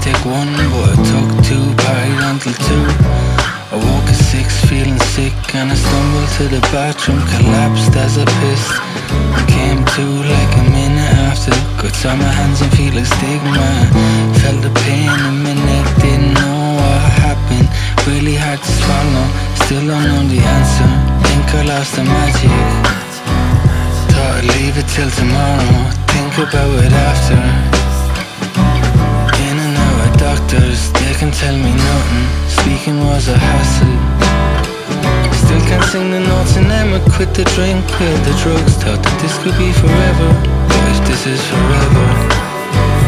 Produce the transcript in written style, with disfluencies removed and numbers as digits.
take one, but I took two, partied until two. I woke at 6 feeling sick and I stumbled to the bathroom, collapsed as I pissed. Came to like a minute after, got on my hands and feet like stigma. Felt the pain in my neck, didn't know what happened. Really hard to swallow, still don't know the answer. Think I lost the magic. Thought I'd leave it till tomorrow, think about it after. In and out of doctors, they can tell me nothing. Speaking was a hassle. Still can't sing the notes and I'ma quit the drink, quit the drugs. Thought that this could be forever, but if this is forever,